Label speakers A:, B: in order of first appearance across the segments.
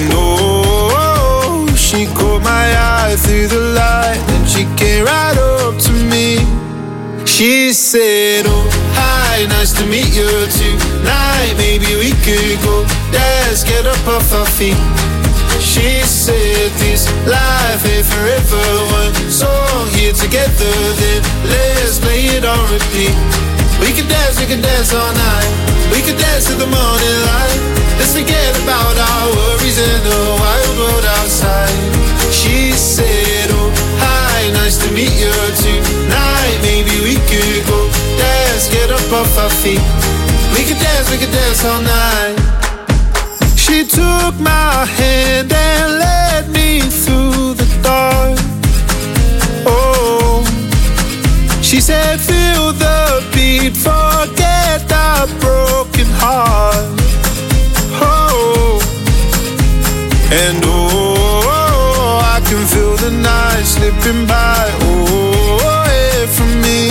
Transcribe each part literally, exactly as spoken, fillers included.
A: And oh, she caught my eye through the light, and she came right up to me. She said, oh, hi, nice to meet you tonight. Maybe we could go dance, get up off our feet. She said, this life ain't forever. One song here together, then let's play it on repeat. We could dance, we could dance all night. We could dance till the morning light. Let's forget about our worries in the wild world outside. She said, oh, hi, nice to meet you tonight. Maybe we could go dance, get up off our feet. We could dance, we could dance all night. She took my hand and led me through the dark. Oh, she said, feel the beat, forget that broken heart. Oh, and oh, I can feel the night slipping by. Oh, away from me.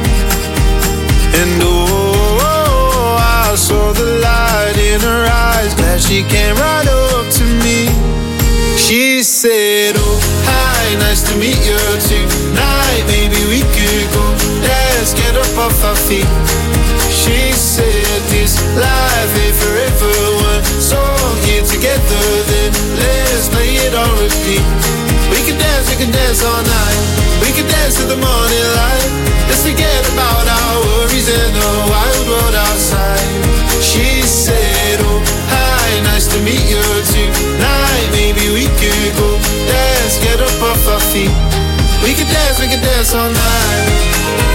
A: And oh, I saw the light in her eyes. Glad she came right up to me. She said, oh, hi, nice to meet you tonight. Maybe we could go dance, get up off our feet. She said, this life ain't forever. One song here together, then let's play it on repeat. We can dance, we can dance all night. We can dance till the morning light. Let's forget about our worries in the wild world outside. She said, oh, hi, nice to meet you tonight. Maybe we could go dance, get up off our feet. We can dance, we can dance all night.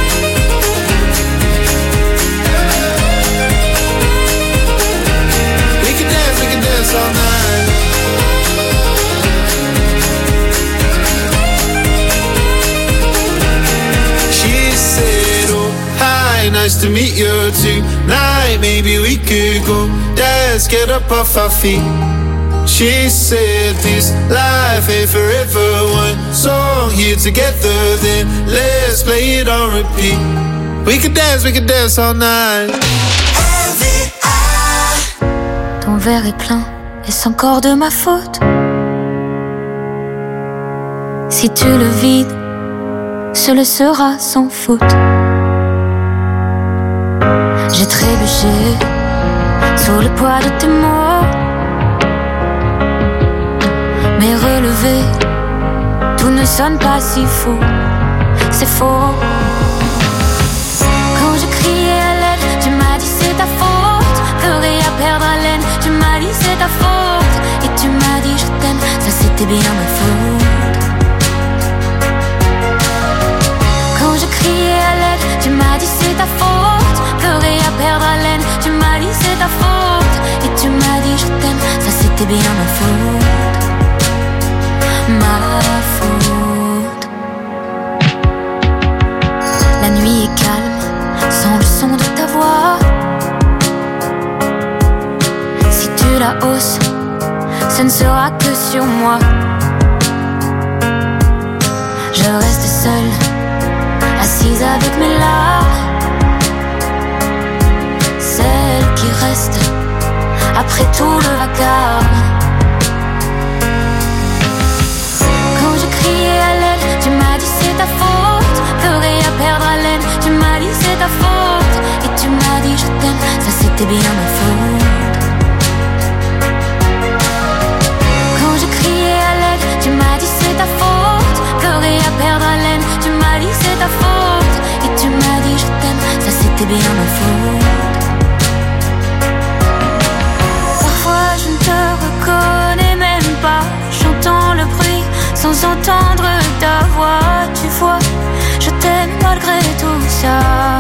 A: We can dance, we can dance all night. She said, oh, hi, nice to meet you tonight. Maybe we could go dance, get up off our feet. She said, this life ain't forever. One song here together, then let's play it on repeat. We could dance, we could dance all night.
B: Ton verre est plein, est-ce encore de ma faute? Si tu le vides, ce le sera sans faute. J'ai trébuché sous le poids de tes mots, mais relevé, tout ne sonne pas si faux. C'est faux. Quand je criais à l'aide, tu m'as dit c'est ta faute. Pleurer à perdre haleine, tu m'as dit c'est ta faute. Et tu m'as dit je t'aime, ça c'était bien ma faute. Quand je criais à l'aide, tu m'as dit c'est ta faute. Pleurer à perdre haleine, tu m'as dit c'est ta faute. Et tu m'as dit je t'aime, ça c'était bien ma faute. Ma faute. La nuit est calme, sans le son de ta voix. Si tu la hausses, ce ne sera que sur moi. Je reste seule, assise avec mes larmes, celle qui reste après tout le vacarme. Quand je criais à l'aide, tu m'as dit c'est ta faute. Pleurer à perdre haleine, tu m'as dit c'est ta faute. Et tu m'as dit je t'aime, ça c'était bien ma faute. Quand je criais à l'aide, tu m'as dit c'est ta faute. Pleurer à perdre haleine, tu m'as dit c'est ta faute. Et tu m'as dit je t'aime, ça c'était bien ma faute. Parfois je ne te reconnais même pas. J'entends le bruit sans entendre ta voix. Tu vois, je t'aime malgré tout ça.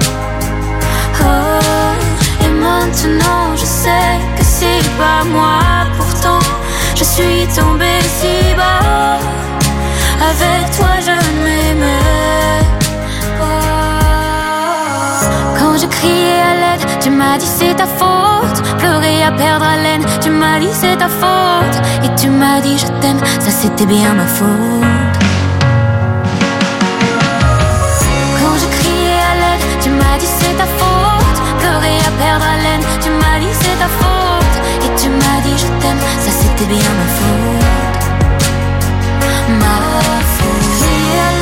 B: Oh, et maintenant je sais que c'est pas moi. Pourtant je suis tombée si bas. Avec toi je m'aimais pas. Quand je criais à l'aide, tu m'as dit c'est ta faute. Pleurer à perdre haleine, tu m'as dit c'est ta faute. Et tu m'as dit je t'aime, ça c'était bien ma faute. Quand je criais à l'aide, tu m'as dit c'est ta faute. Pleurer à perdre haleine, tu m'as dit c'est ta faute. Et tu m'as dit dit je t'aime, ça c'était bien ma faute. Ma faute. Crier à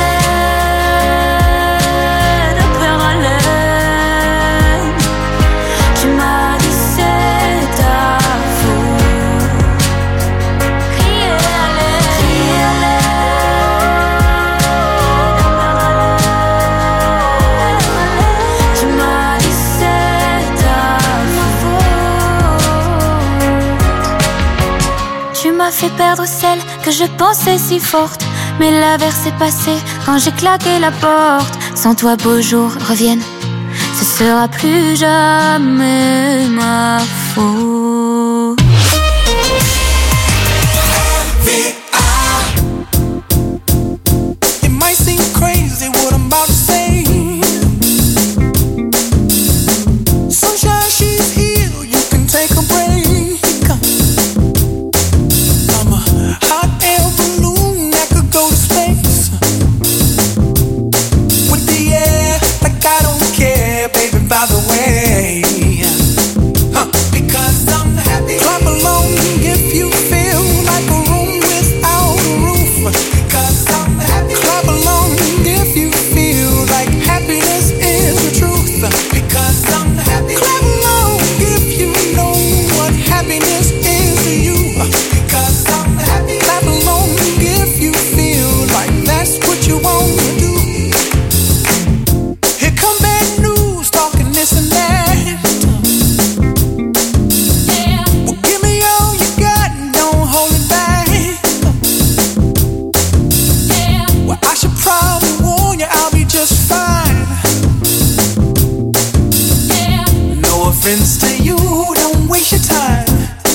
B: l'aide, peur à l'aide. Tu m'as dit c'est ta faute. Crier à l'aide, crier à l'aide, peur à l'aide. Tu m'as dit c'est ta faute. Tu m'as fait perdre celle que je pensais si forte, mais l'averse est passée quand j'ai claqué la porte. Sans toi beaux jours reviennent, ce sera plus jamais ma faute.
C: It might seem crazy what I'm about to say. Sunshine, she's here, you can take a break. I'm a hot air balloon that could go to space. With the air, like I don't care, baby, by the way. Huh. Because I'm happy. Clap along if you feel like a room without a roof. Because I'm happy. Clap along if you feel like happiness is the truth. Because I'm happy. Clap along if you know what happiness is to you. Because I'm happy. Clap along if you feel like that's what you want to do. Here come bad news, talking this and that. Well, give me all you got and don't hold it back. Well, I should probably warn you, I'll be just fine. No offense to you, don't waste your time.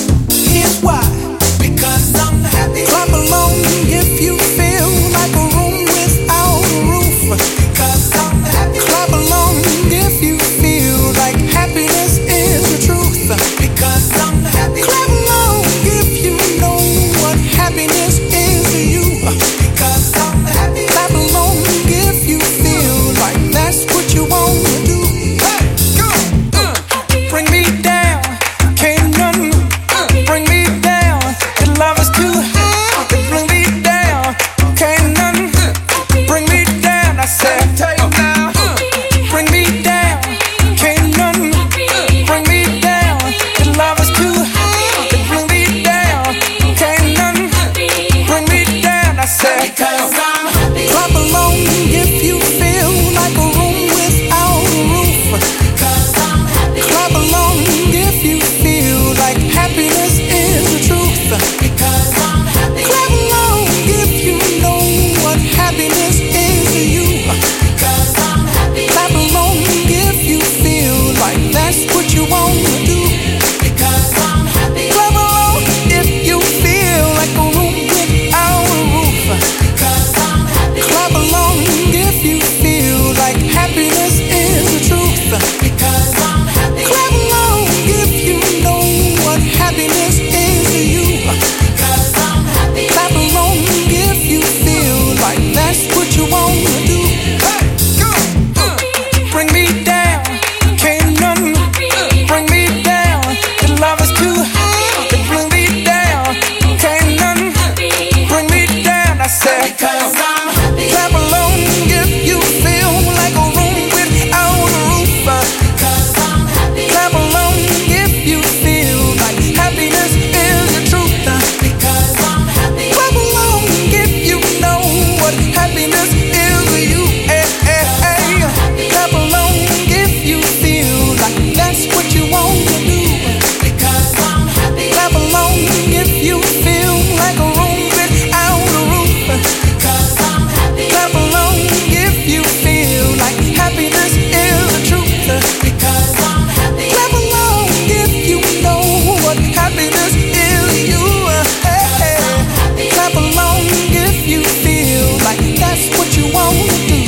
C: Here's why. Because I'm happy. Clap along if you feel like a room without a roof. Because I'm happy. Clap along if you feel like happiness is the truth. Because I'm happy. Clap along if you know what happiness is to you. Because I'm happy. Clap along if you feel like that's what you want to do. Hey, go, uh, bring me down, can't none bring me down. Your love is too high, bring me down, can't none bring me down. I said, take now, bring me down, can't none bring me down. Your love is too high, bring me down, can't none bring me down. I said, because I'm happy. Clap along if you feel like a room without a roof. Because I'm happy. Clap along if you feel like happiness is the truth. Because I'm happy. Clap along if you know what happiness is to you. Because I'm happy. Clap along if you feel like that's what you want to do. Because I'm happy. Clap along if you feel like a room without a roof. Because I'm happy. Clap along if you feel like happiness is the truth. Because I'm happy. Clap along if you know what happiness is to you. Because I'm happy. Clap along if you feel like that's what you want to do. Hey, go, uh, bring me down, can't none bring me down. Your love is too high, to bring me down, can't none bring me down. I said, because I'm happy. Clap along if you feel like a room without a roof. Because I'm happy. Clap along if you feel like happiness is the truth. Because I'm happy. Clap along if you know what happiness is to you. Hey, hey, hey. Clap along if you feel like that's what you want to do. Because I'm happy. Clap along if you feel like a room without a roof. Because I'm happy. Clap along if you feel like happiness is the truth. Because I'm happy. Clap along if you know what happiness is to you. Hey, hey. Clap along if you feel like that's what you want to do.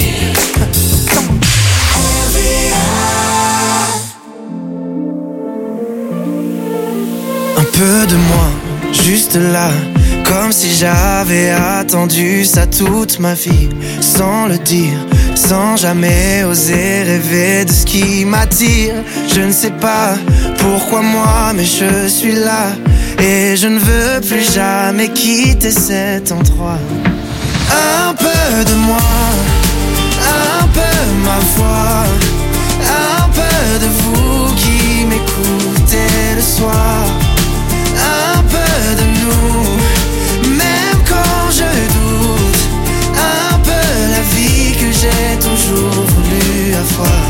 C: Come on.
D: Un peu de moi, juste là, Comme si j'avais attendu ça toute ma vie, sans le dire, sans jamais oser rêver de ce qui m'attire. Je ne sais pas pourquoi moi, mais je suis là, et je ne veux plus jamais quitter cet endroit. Un peu de moi, un peu ma foi, un peu de vous qui m'écoutez le soir, un peu de nous, même quand je doute, un peu la vie que j'ai toujours voulu avoir.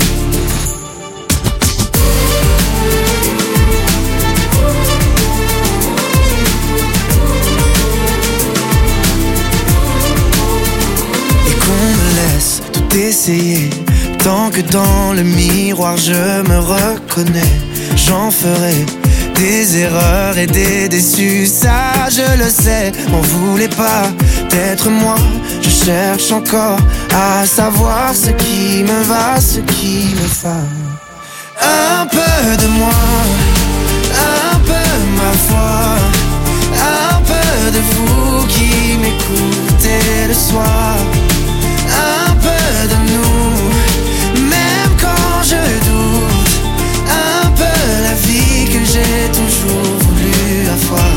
D: Et qu'on me laisse tout essayer, tant que dans le miroir je me reconnais, j'en ferai des erreurs et des déçus, ça je le sais. On voulait pas d'être moi, je cherche encore à savoir ce qui me va, ce qui me va. Un peu de moi, un peu ma foi, un peu de vous qui m'écoutez le soir, un peu de nous, même quand je doute, un peu la vie que j'ai toujours voulu avoir.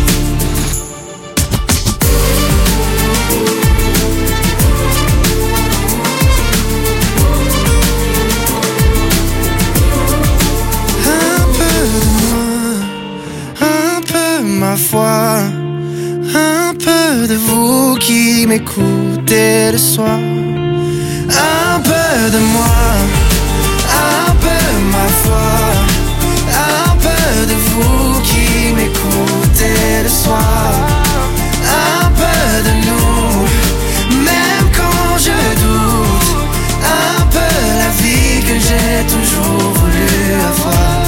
D: Un peu de moi, un peu ma foi, un peu de vous qui m'écoutez le soir, un peu de moi, un peu ma foi, un peu de vous qui m'écoutez le soir, un peu de nous, même quand je doute, un peu la vie que j'ai toujours voulu avoir.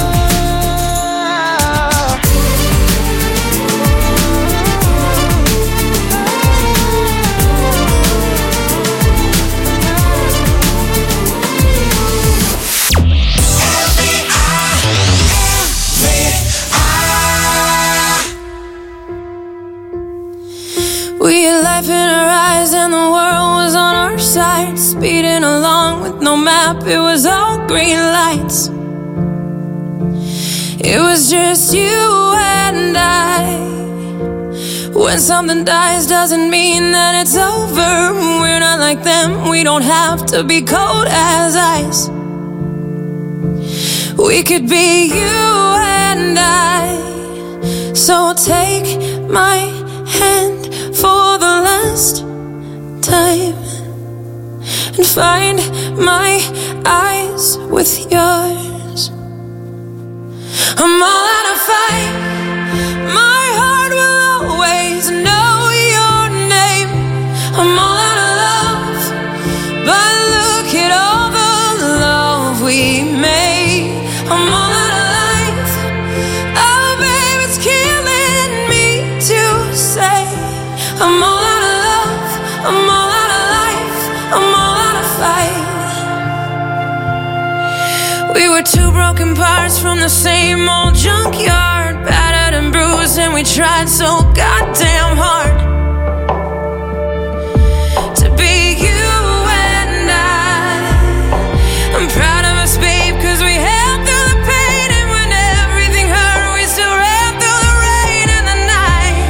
E: We had life in our eyes and the world was on our side, speeding along with no map, it was all green lights. It was just you and I. When something dies doesn't mean that it's over. We're not like them, we don't have to be cold as ice. We could be you and I. So take my hand for the last time and find my eyes with yours. I'm all out of fight, my heart will always know your name. I'm all out of love, but look at all the love we made. I'm all out of life, oh babe, it's killing me to say. I'm all out of love, I'm all out of life, I'm all out of fight. We were two broken parts from the same old junkyard, battered and bruised, and we tried so goddamn hard to be you and I. I'm proud of us, babe, cause we held through the pain, and when everything hurt, we still ran through the rain and the night.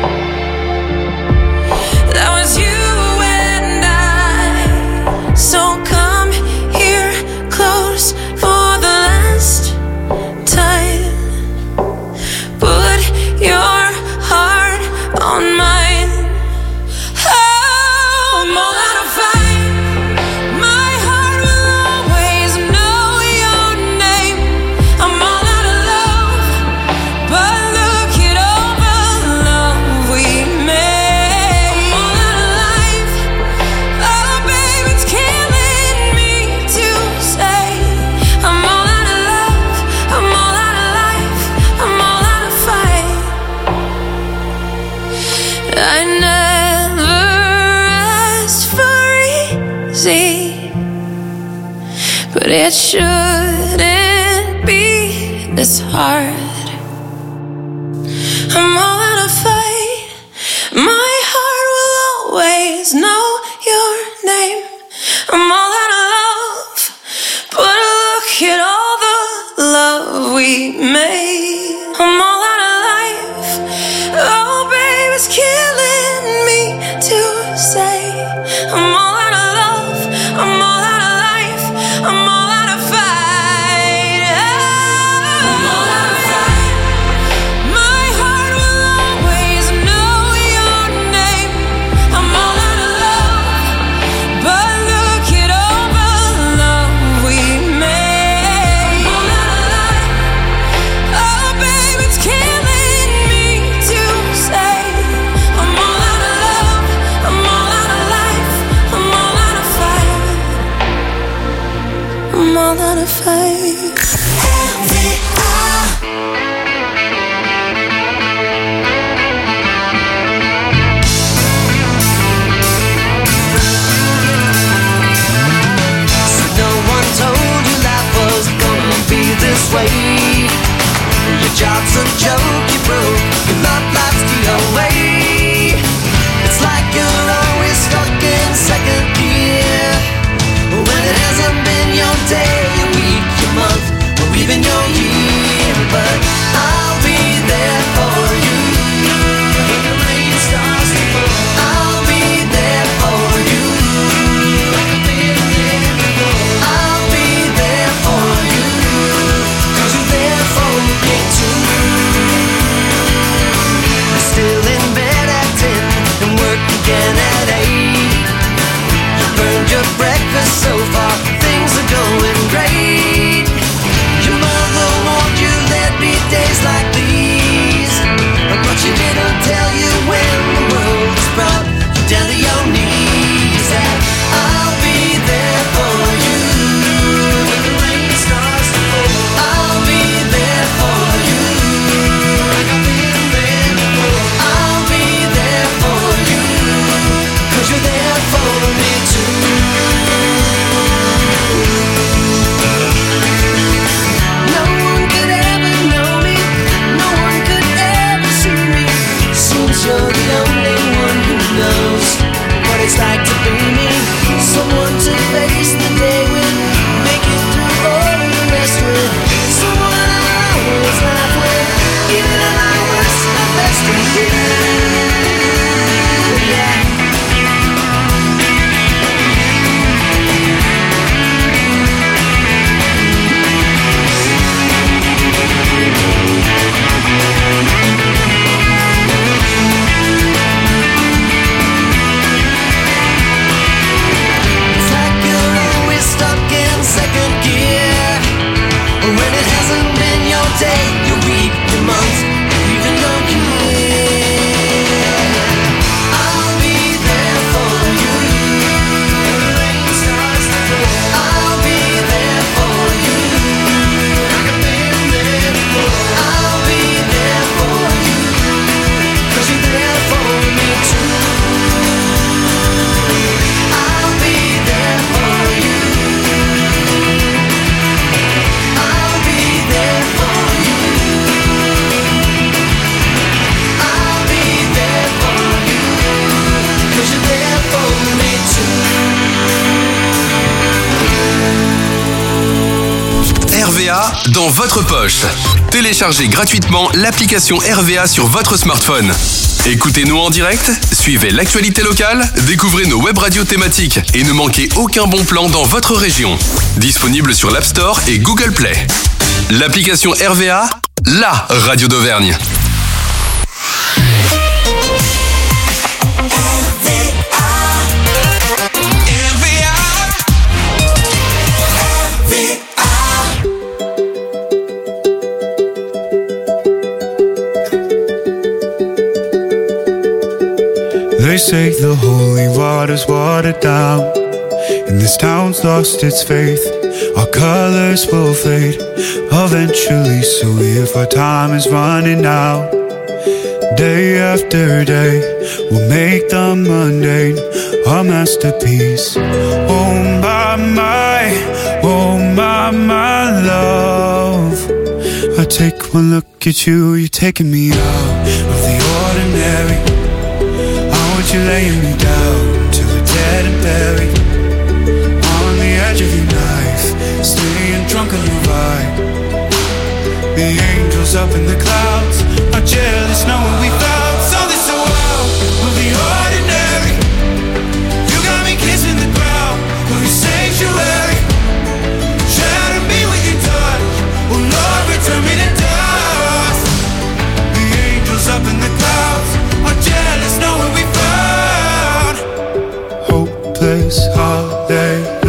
E: That was you and I. So come here close for the last time. Put your heart on mine. Oh, I'm all out of fight, my heart will always know your name. I'm all out of love, but look at all the love we made. I'm all out of life, oh babe, it's killing me to say. I'm all out of love, I'm all out of life, I'm all out of fight. I never asked for easy, but it shouldn't be this hard. I'm all out of fight.
F: dans votre poche. Téléchargez gratuitement l'application R V A sur votre smartphone. Écoutez-nous en direct, suivez l'actualité locale, découvrez nos web radios thématiques et ne manquez aucun bon plan dans votre région. Disponible sur l'App Store et Google Play. L'application R V A, la radio d'Auvergne.
G: They say the holy water's watered down, and this town's lost its faith. Our colors will fade eventually, so if our time is running out, day after day, we'll make the mundane our masterpiece. Oh my, my, oh my, my love, I take one look at you, you're taking me out of the ordinary. You're laying me down to the dead and buried on the edge of your knife, staying drunk on your vibe. The angels up in the clouds are jealous knowing we found something so out of the ordinary. You got me kissing the ground of your sanctuary. Shatter me with your touch, oh Lord, return me to dust. The angels up in the clouds are jealous knowing we found hopeless, hallelujah,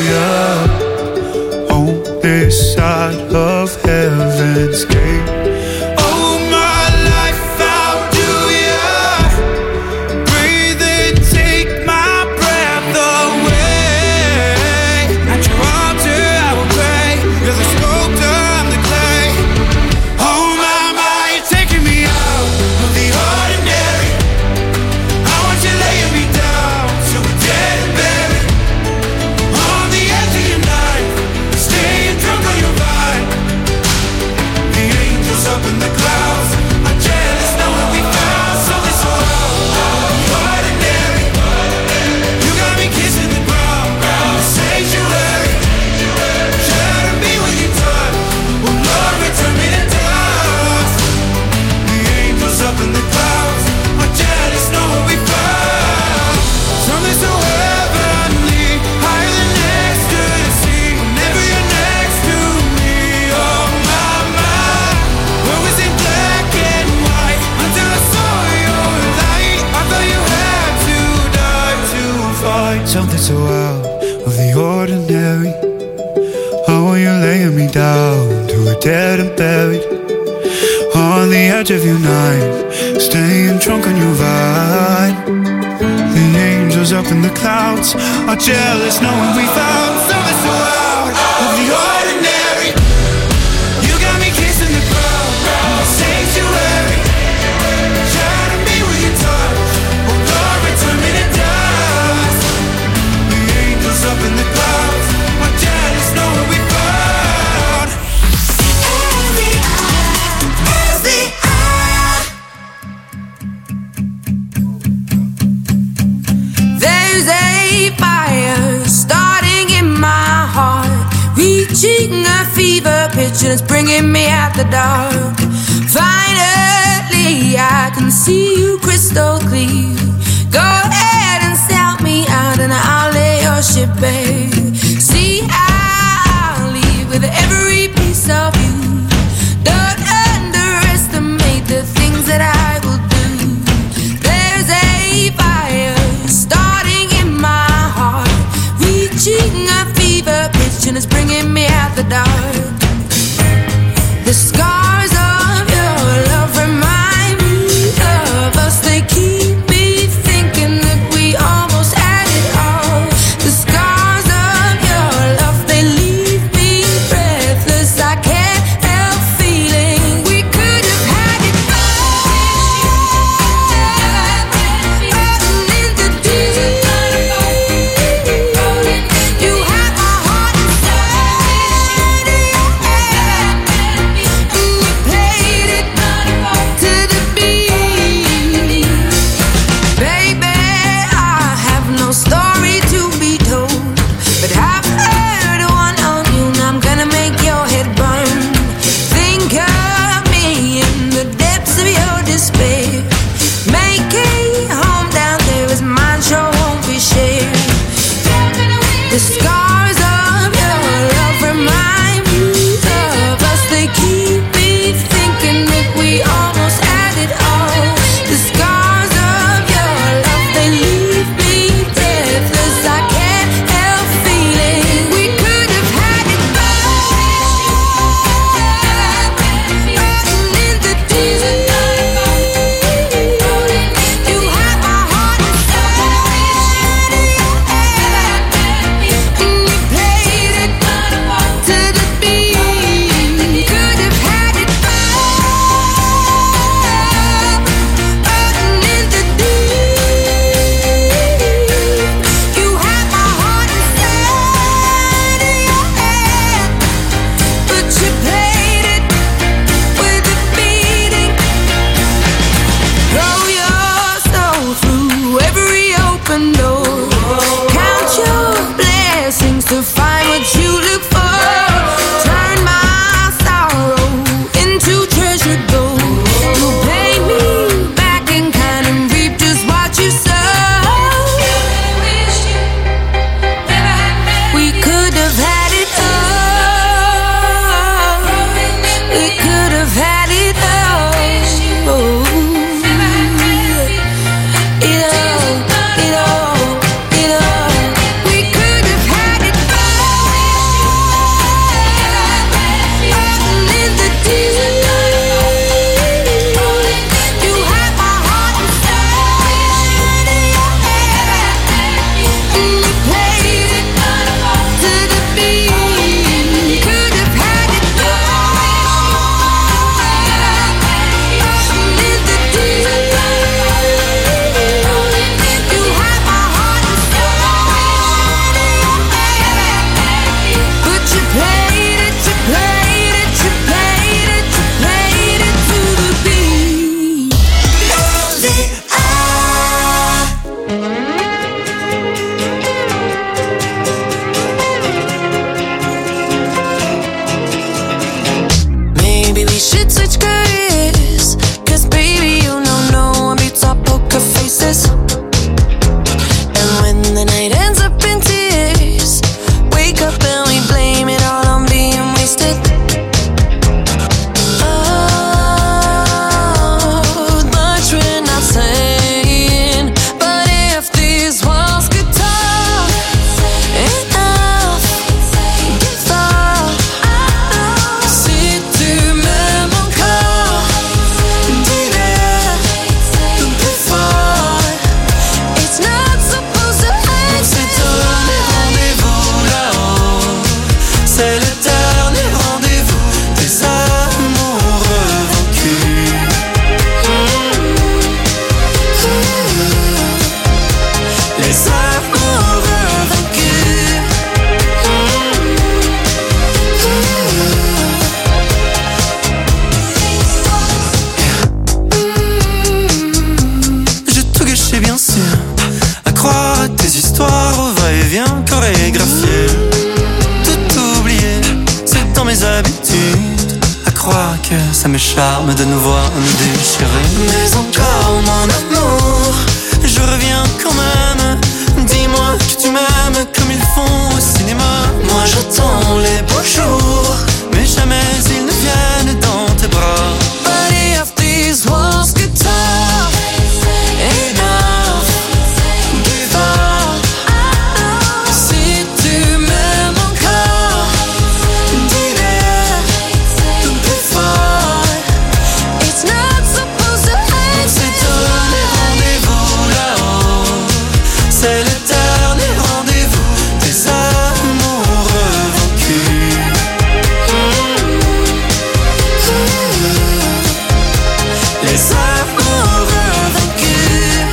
G: on this side of heaven's gate. Oh, my life found you, yeah. Breathe and take my breath away. At your altar I will pray. You're the sculptor, I'm the clay. Oh my, my, you're taking me out of the ordinary. I want you laying me down so we're dead and buried on the edge of your knife, staying drunk on your vibe. The angels up in the clouds are jealous knowing we found something so ordinary. You got me kissing the ground in the sanctuary. Shatter me with your touch, oh Lord, return me to dust. The angels up in the clouds are jealous knowing we found something so heavenly, higher than ecstasy. Whenever you're next to me, oh my, my. Where was it black and white until I saw your light? I thought you had to die to fight something so out of the ordinary. How are you laying me down to a dead and buried on the edge of your knife, staying drunk on your vine. The angels up in the clouds are jealous knowing we found something so out of the ordinary. You got me kissing the ground in the sanctuary. Shatter me with your touch, oh Lord, return me to dust. The angels up in the clouds are jealous knowing we found.
E: There's a fire starting in my heart, reaching a fever pitch and it's bringing me out the dark. Finally I can see you crystal clear. Go ahead and sell me out and I'll lay your ship bare. See, I'll leave with every piece of you. Don't underestimate the things that I will do. There's a fire starting in my heart, reaching a fever pitch and it's bringing me out the dark. The scars of your love remind me of us. They keep me thinking that we almost had it all. The scars of
D: que ça me charme de nous voir nous déchirer. Mais encore mon amour, je reviens quand même. Dis-moi que tu m'aimes comme ils font au cinéma. Moi j'attends les beaux jours, mais jamais ils ne viennent dans tes bras. Body of these walls get tough. Enough, give up. Si tu m'aimes encore, dis-le plus fort. It's not supposed to end. On s'est donné rendez-vous là-haut. C'est le dernier rendez-vous des amoureux vaincus. Les amoureux vaincus.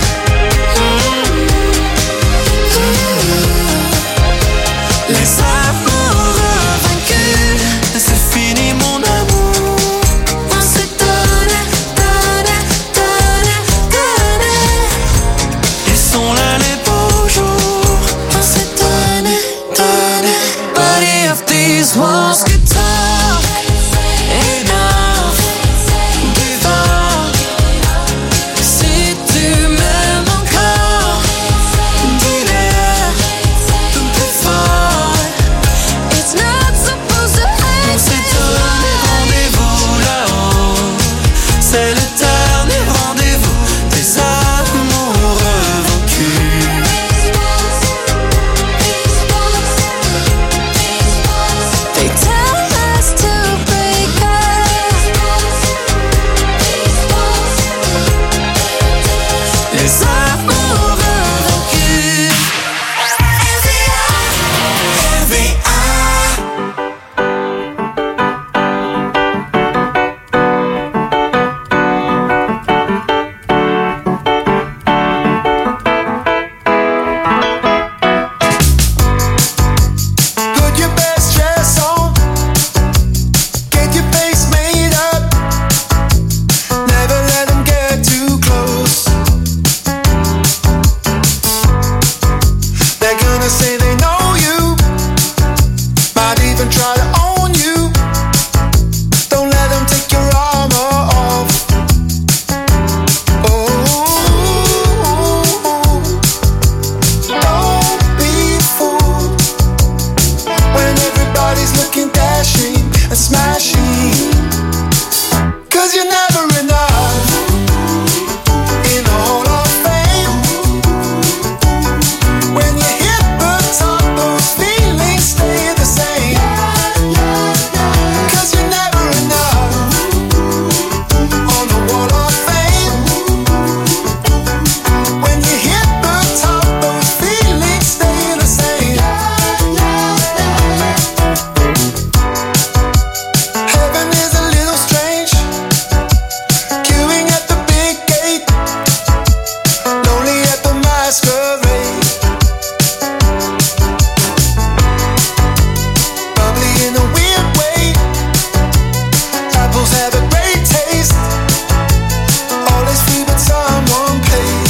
D: Les amoureux vaincus. C'est fini mon amour. On s'est donné, donné, donné, donné. Ils sont là les beaux jours. On s'est donné, donné. Body of these walls get tough. Enough, give up. Si tu m'aimes encore, dis-le plus fort. It's not supposed to end. On s'est donné rendez-vous là-haut. C'est le dernier rendez-vous des amoureux vaincus. They tell us to break up. Les amoureux vaincus. R V A.
A: Put your best dress on. Get your face made up. Never let them get too close. They're gonna say they know you. Might even try to own you. Don't let them take your armor off. Oh, don't be fooled when everybody's looking dashing and smashing. Cause you're never enough in the Hall of Fame. When you hit the top, those feelings stay the same. Cause you're never enough on the Wall of Fame. When you hit the top, those feelings stay the same. Heaven is a little strange, queuing at the big gate, lonely at the masquerade, bubbly in a weird way. Apples have a great taste, all is free but someone paid.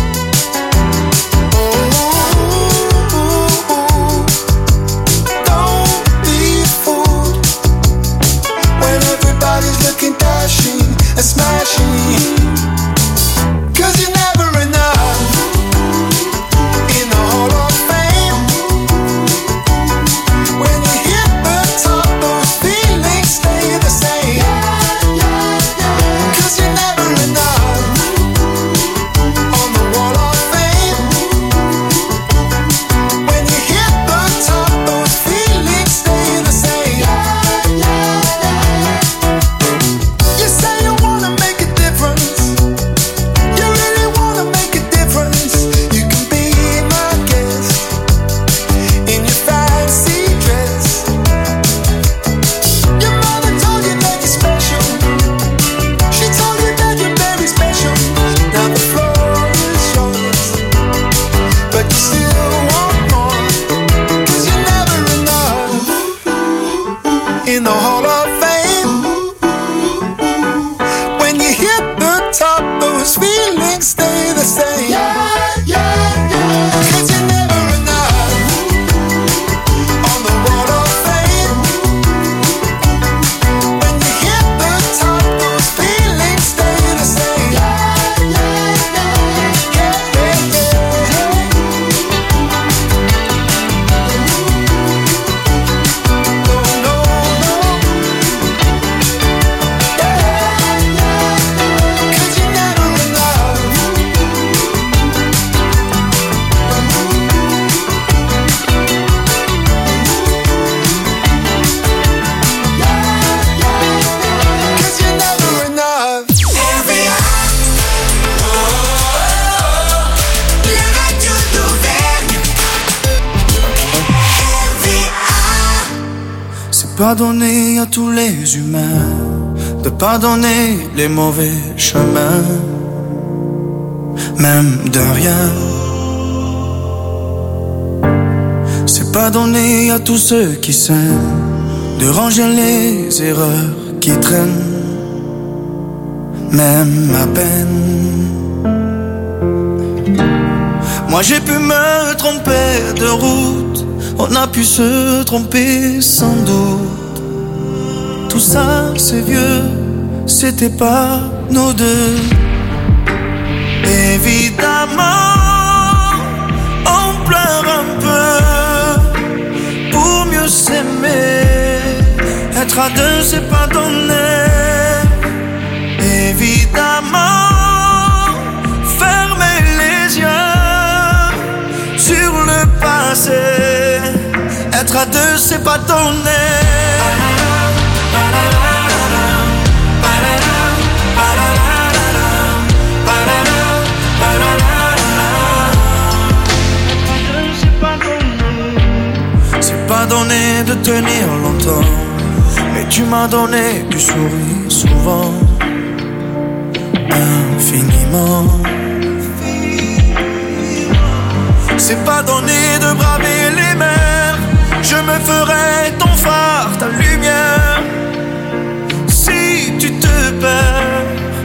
A: Oh, don't be fooled when everybody's looking dashing and smashing. Cause you're never enough in the Hall of Fame. When you hit the top, those feelings stay the same. Cause you're never enough on the Wall of Fame. When you hit the top, those feelings stay the same. You say you wanna make a difference. You really wanna make a difference. You can be my guest in your fancy dress. Your mother told you that you're special. She told you that you're very special. Now the floor is yours, but you still want more. Cause you're never enough in the Hall of Fame. When you hit the top, those feelings stay the same. Cause you're never enough on the Wall of Fame. When you hit the
D: pas donné à tous les humains de pardonner les mauvais chemins, même de rien. C'est pas donné à tous ceux qui s'aiment de ranger les erreurs qui traînent, même à peine. Moi j'ai pu me tromper de route, on a pu se tromper sans doute. Tout ça c'est vieux, c'était pas nous deux. Évidemment, on pleure un peu pour mieux s'aimer. Être à deux c'est pas donné. Évidemment, fermer les yeux sur le passé. Être à deux c'est pas donné. C'est pas donné de tenir longtemps, mais tu m'as donné du sourire souvent, infiniment. C'est pas donné de braver les mers, je me ferai ton phare, ta lumière, si tu te perds.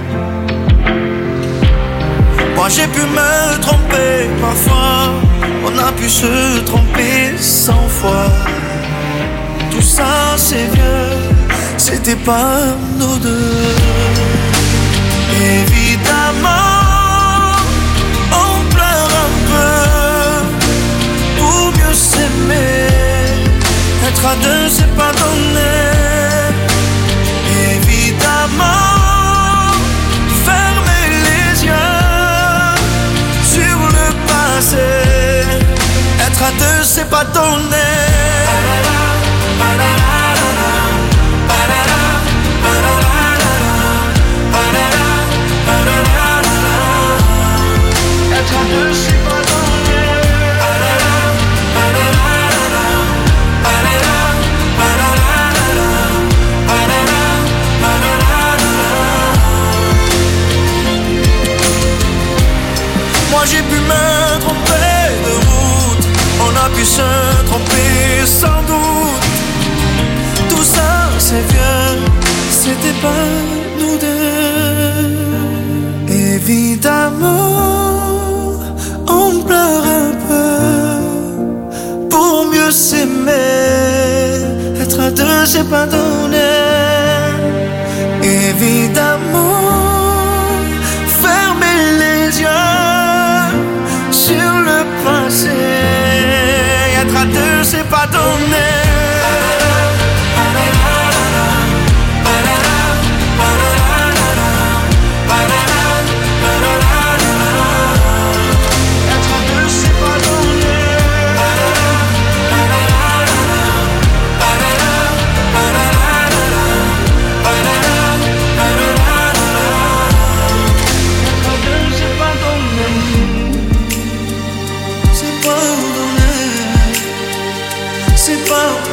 D: Moi j'ai pu me tromper parfois, on a pu se tromper cent fois. Tout ça c'est vieux, c'était pas nous deux. Évidemment, on pleure un peu pour mieux s'aimer. Être à deux c'est pas donné. Évidemment, fermer les yeux sur le passé. Être à deux c'est pas donné. Être à deux c'est pas donné. Moi j'ai pu me tromper de route, on a pu se tromper sans doute. Tout ça c'est vieux, c'était pas nous deux. Évidemment, on pleure un peu pour mieux s'aimer. Être à deux c'est pas donné. Évidemment, fermer les yeux sur le passé. Être à deux c'est pas donné. C'est pas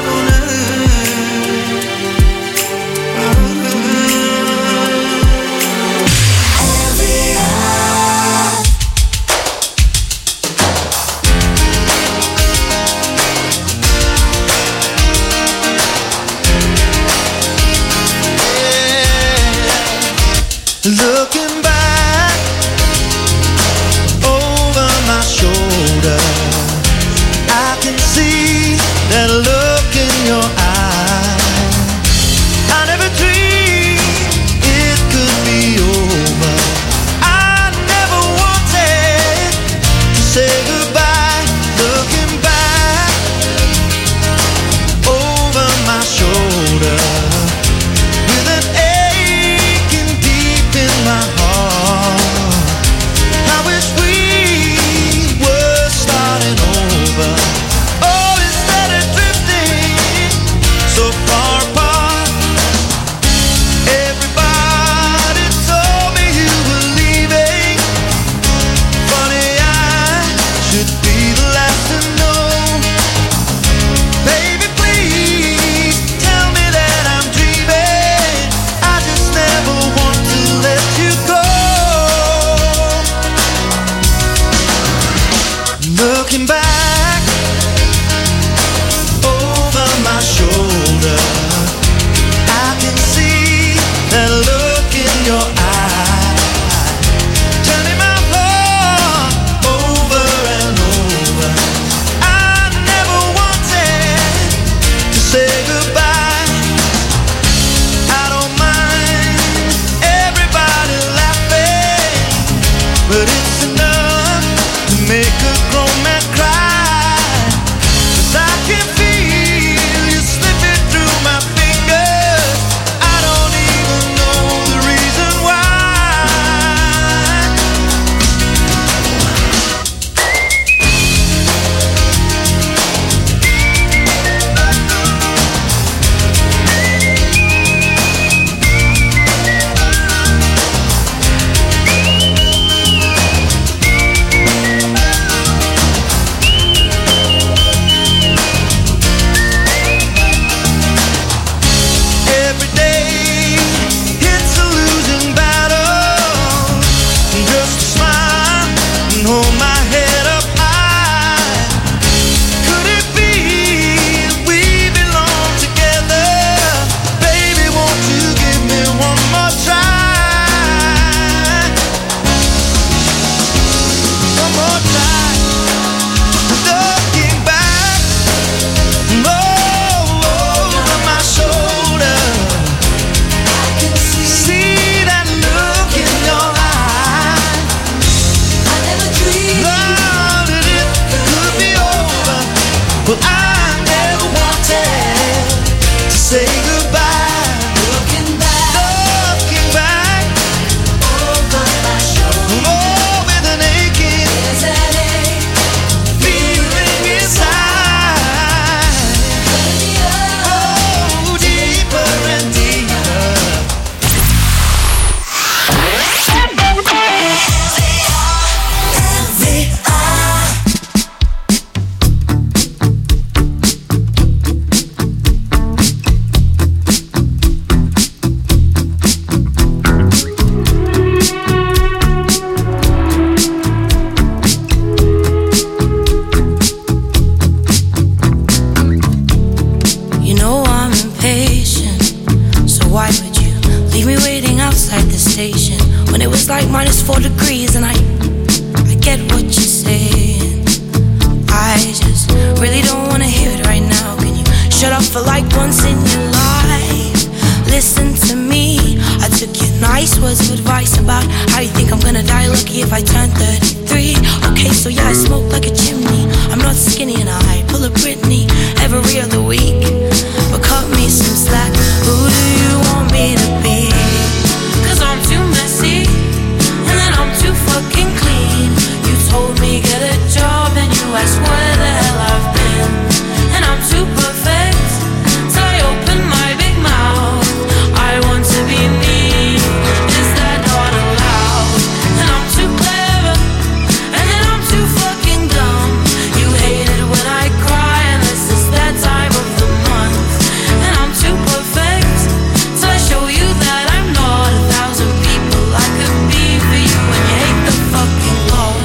E: but like once in your life. Listen to me, I took your nice words of advice about how you think I'm gonna die lucky if I turn thirty-three. Okay, so yeah, I smoke like a chimney. I'm not skinny and I pull a Britney every other week. But cut me some slack, who do you want me to be? Cause I'm too messy, and then I'm too fucking clean. You told me get a job, and you asked where the hell I've been. And I'm too perfect, so I open my big mouth. I want to be me, is that not allowed? And I'm too clever, and then I'm too fucking dumb. You hate it when I cry, unless it's that time of the month. And I'm too perfect, so I show you that I'm not a thousand people I could be for you. And you hate the fucking Lord.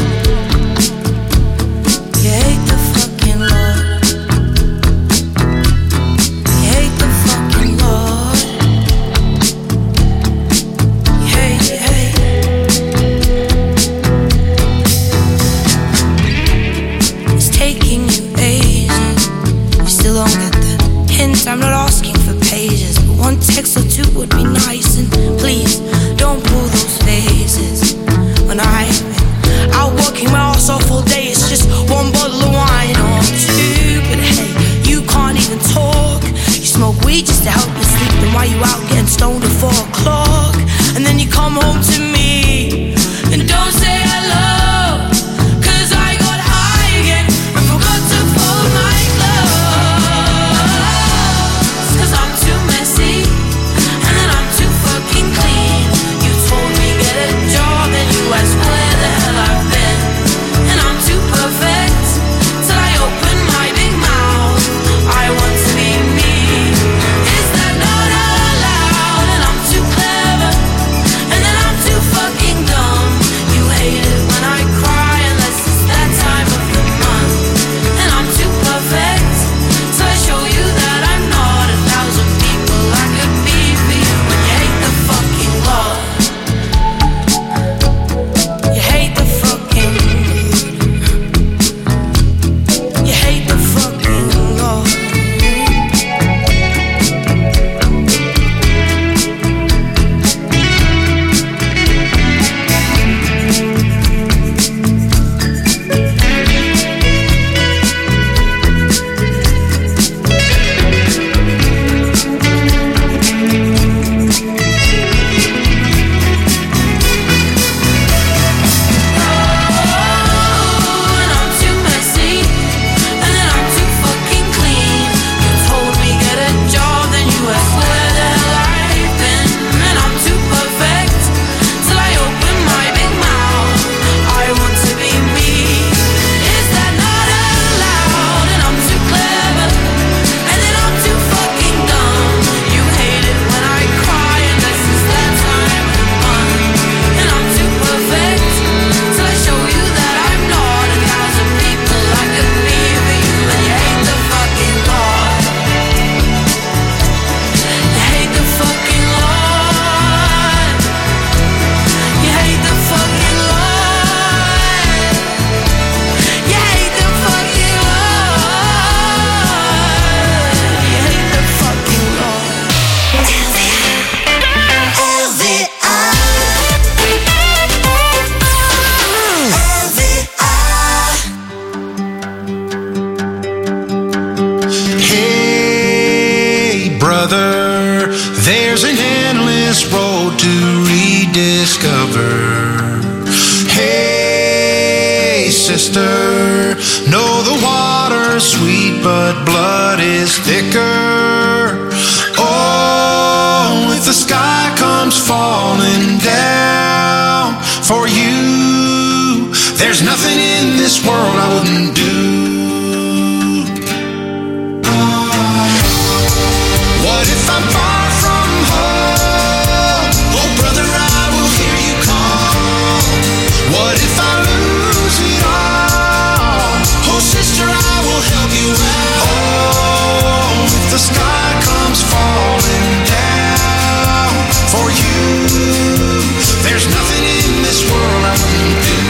E: You hate the fucking Lord. You hate the fucking Lord. You hate, you hate. It's taking you ages. You still don't get the hint. I'm not asking for pages, but one text or two would be nice. And please don't pull those faces. When I've been out working my ass off all day, it's just one bottle of wine or two. But hey, you can't even talk. You smoke weed just to help you sleep. Then why you out getting stoned at four o'clock? And then you come home to me and don't say hello. Cause I got high again and forgot to fold my clothes. Cause I'm too messy, and then I'm too fucking clean. You told me get a job, and you asked where the hell I've been. And I'm too perfect, till I open my big mouth. I want to be me, is that not allowed? And I'm too clever, and then I'm too fucking dumb. You hate it when I cry, unless it's that time of the month. And I'm too perfect, so I show you that I'm not a thousand people I could be for you. And you hate the fucking Lord. You hate the fucking You hate the fucking Lord. And I'm too messy, and then I'm too fucking clean. You told me get a job, then you asked where the hell I've been. And I'm too perfect, till I open my big mouth. I want to be me, is that not allowed? And I'm too clever, and then I'm too fucking dumb. You hate it when I cry, unless it's that time of the month. And I'm too perfect, till I show you that I'm not a thousand people I could be for you. And you hate the fucking Lord. You hate the fucking Lord. You hate the fucking Lord. You hate the fucking Lord. You hate the fucking Lord.
A: Hey, brother, there's an endless road to rediscover. Hey, sister, know the water's sweet, but blood is thicker. Oh, if the sky comes falling down for you, there's nothing in this world I wouldn't do. What if I'm far from home? Oh, brother, I will hear you call. What if I lose it all? Oh, sister, I will help you out. Oh, if the sky comes falling down for you, there's nothing in this world I wouldn't do.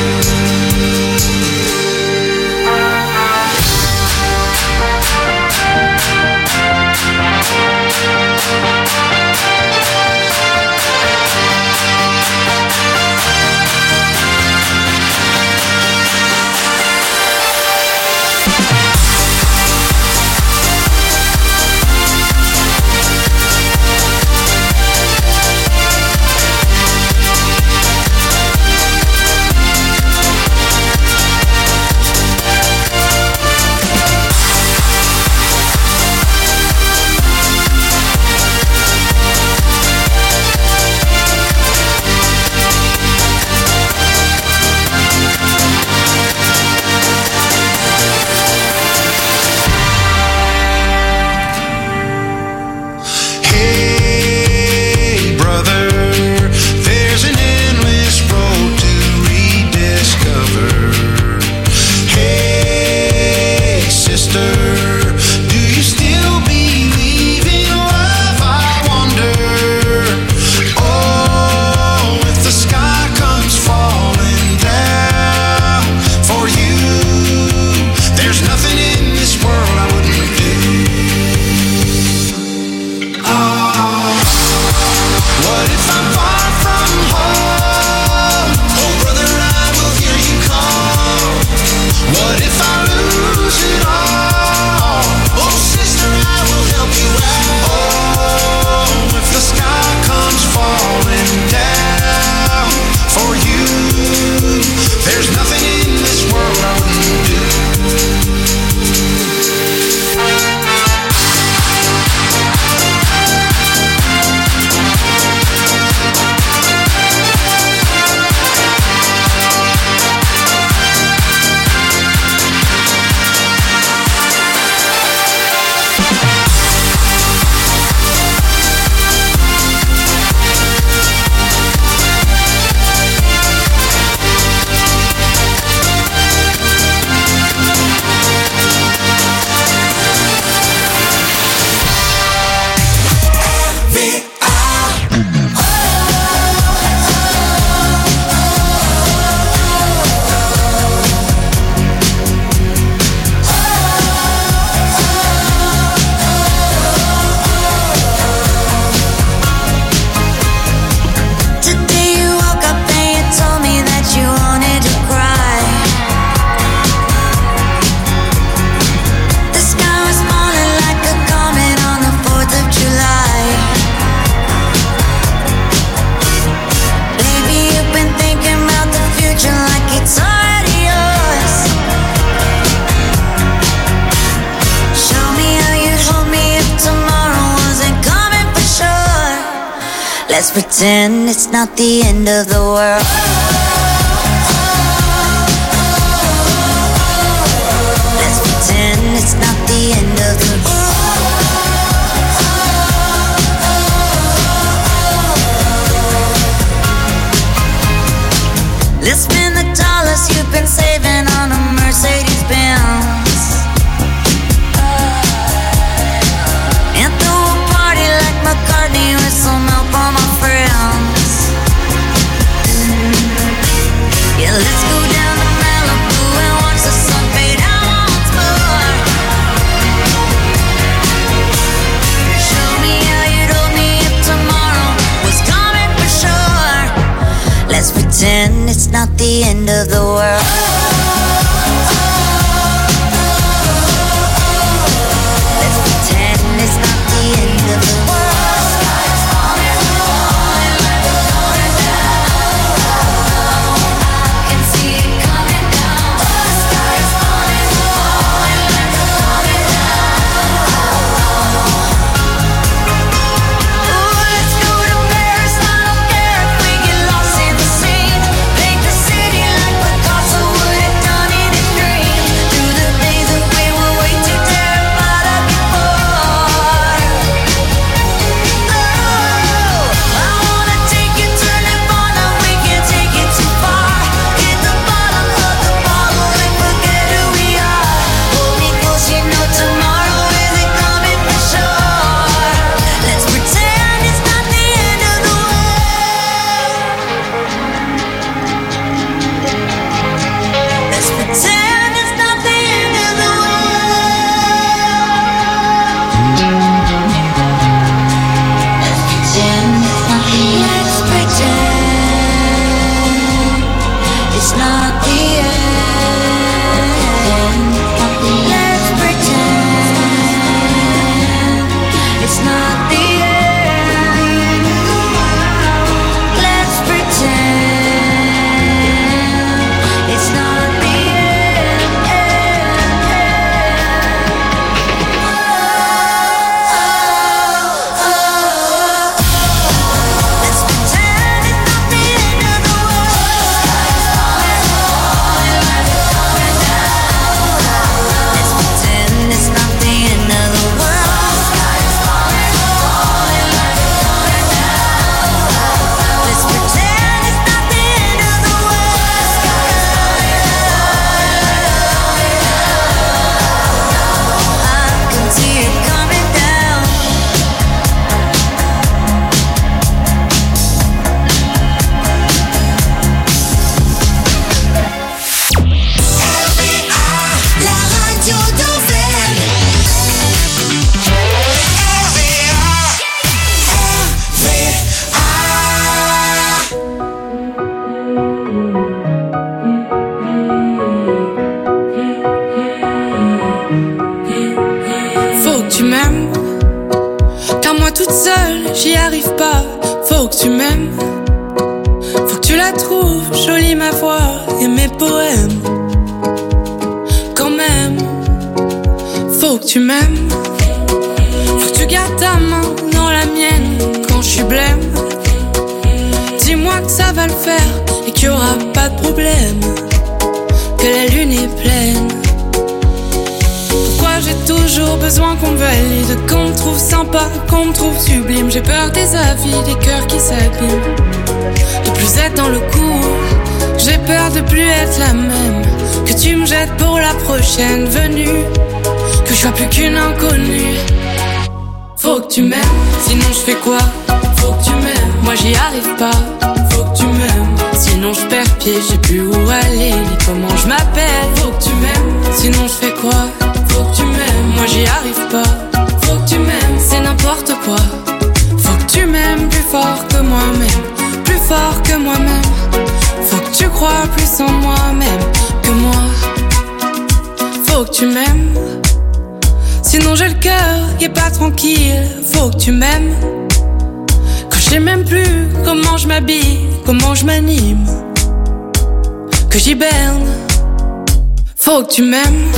B: Let's pretend it's not the end of the world. Let's pretend it's not the end of the world. Let's spend the dollars you've been saving on a Mercedes-Benz and throw a party like McCartney with some help on my friends. Yeah, let's go down to Malibu and watch the sun fade out once more. Show me how you'd hold me if tomorrow was coming for sure. Let's pretend it's not the end of the world. Let's pretend it's not the end of the world. Sky's falling, falling like it's going down. I can see it coming down. The sky's falling, falling like it's coming down. Ooh, let's go to Paris. I don't care if we get lost in the scene. Paint the city like Picasso would have done in his dream. Through the days that we were way too terrified to get bored. Oh, I wanna take you to Nirvana. We can't take it too far. Hit the bottom of the bottle and forget who we are. Hold me close, you know tomorrow isn't coming for sure. Let's pretend it's not the end of the world. Let's pretend it's not the end of the world. Let's pretend it's not the end. Let's pretend it's not the end. Let's pretend it's not the end of the world. Let's pretend it's not the end of the world. Let's pretend it's not the end of the world. I can see it coming down. La radio d'Auvergne.
E: Faut que tu m'aimes, car moi toute seule j'y arrive pas. Faut que tu m'aimes, faut que tu la trouves jolie ma voix et mes poèmes. Quand même, faut que tu m'aimes, faut que tu gardes ta main dans la mienne quand je suis blême. Dis-moi que ça va le faire et qu'il y aura pas de problème, que la lune est pleine. Pourquoi j'ai toujours besoin qu'on me valide, qu'on me trouve sympa, qu'on me trouve sublime. J'ai peur des avis, des cœurs qui s'abîment, de plus être dans le coup. J'ai peur de plus être la même, que tu me jettes pour la prochaine venue, que je sois plus qu'une inconnue. Faut que tu m'aimes, sinon je fais quoi? Faut que tu m'aimes, moi j'y arrive pas. Faut que tu m'aimes, sinon je perds pied, je sais plus où aller ni comment je m'appelle. Faut que tu m'aimes, sinon je fais quoi? Faut que tu m'aimes, moi j'y arrive pas. Faut que tu m'aimes, c'est n'importe quoi. Faut que tu m'aimes plus fort que moi-même, plus fort que moi-même. Faut que tu crois plus en moi-même que moi. Faut que tu m'aimes, sinon j'ai le cœur qui est pas tranquille. Faut que tu m'aimes, quand je sais même plus comment je m'habille, comment je m'anime, que j'hiberne. Faut que tu m'aimes,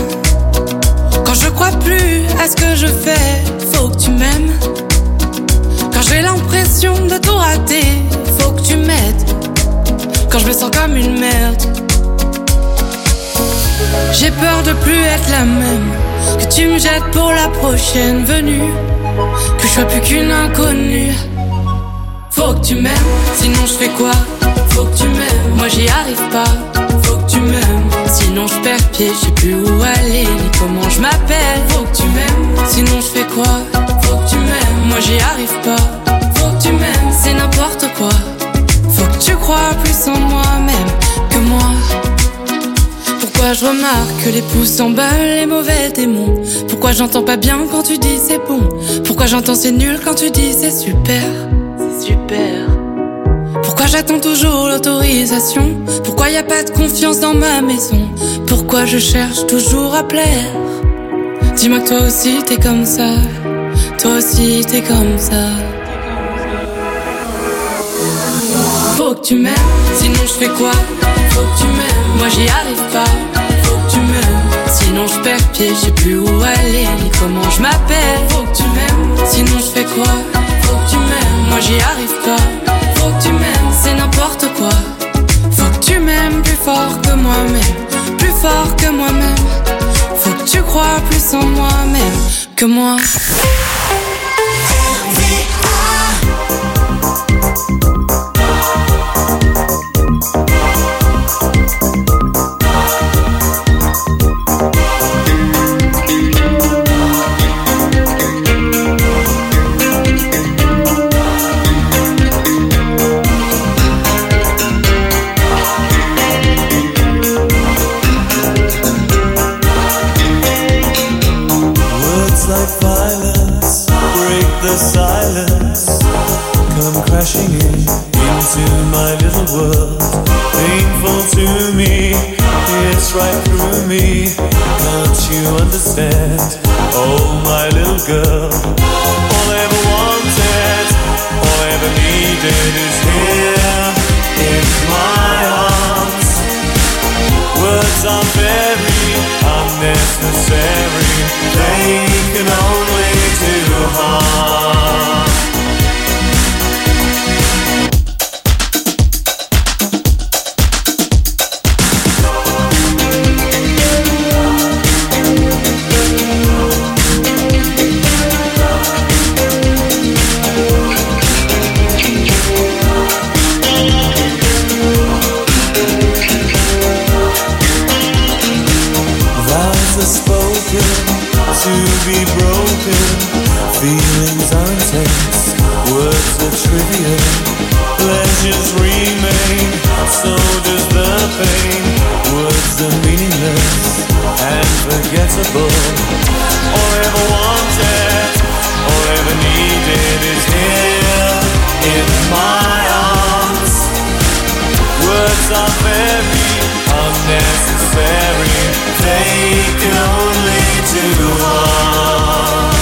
E: quand je crois plus à ce que je fais. Faut que tu m'aimes, quand j'ai l'impression l'impression de tout rater. Faut que tu m'aides quand je me sens comme une merde. J'ai peur de plus être la même, que tu me jettes pour la prochaine venue, que je sois plus qu'une inconnue. Faut que tu m'aimes, sinon je fais quoi? Faut que tu m'aimes, moi j'y arrive pas. Faut que tu m'aimes, sinon je perds pied, je sais plus où aller ni comment je m'appelle. Faut que tu m'aimes, sinon je fais quoi? Faut que tu m'aimes, moi j'y arrive pas. Faut que tu m'aimes, c'est n'importe quoi. Faut que tu crois plus en moi-même que moi. Pourquoi je remarque que les pouces s'emballent les mauvais démons? Pourquoi j'entends pas bien quand tu dis c'est bon? Pourquoi j'entends c'est nul quand tu dis c'est super? C'est super. Pourquoi j'attends toujours l'autorisation? Pourquoi y a pas de confiance dans ma maison? Pourquoi je cherche toujours à plaire? Dis-moi que toi aussi t'es comme ça. Toi aussi t'es comme ça. Faut que tu m'aimes, sinon je fais quoi? Faut que tu m'aimes, moi j'y arrive pas. Faut que tu m'aimes, sinon je perds pied, je sais plus où aller ni comment je m'appelle. Faut que tu m'aimes, sinon je fais quoi? Faut que tu m'aimes, moi j'y arrive pas. Faut que tu m'aimes, c'est n'importe quoi. Faut que tu m'aimes plus fort que moi-même, plus fort que moi-même. Faut que tu crois plus en moi-même que moi.
H: The silence come crashing in into my little world. Painful to me, it's right through me. Can't you understand? Oh, my little girl. All I ever wanted, all I ever needed is here in my arms. Words are very unnecessary. They can only do harm. To be broken, feelings are intense, words are trivial, pleasures remain, so does the pain. Words are meaningless and forgettable. All I ever wanted, all I ever needed is here in my arms. Words are very unnecessary, they can only do harm.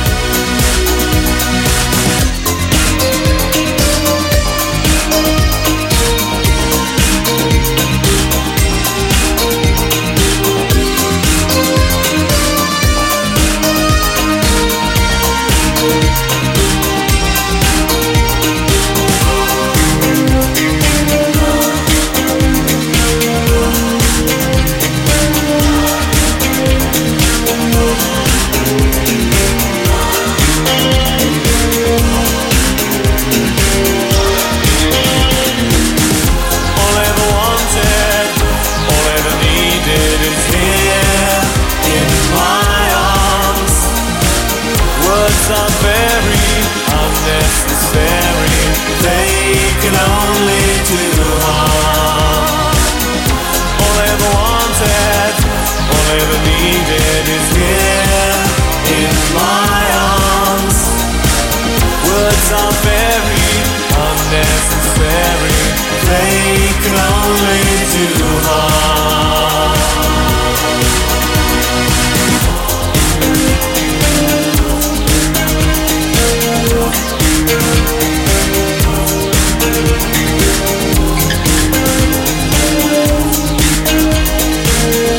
H: Are very unnecessary, they can only do harm. All I ever wanted, all I ever needed is here in my arms. Words are very unnecessary, they can only do harm.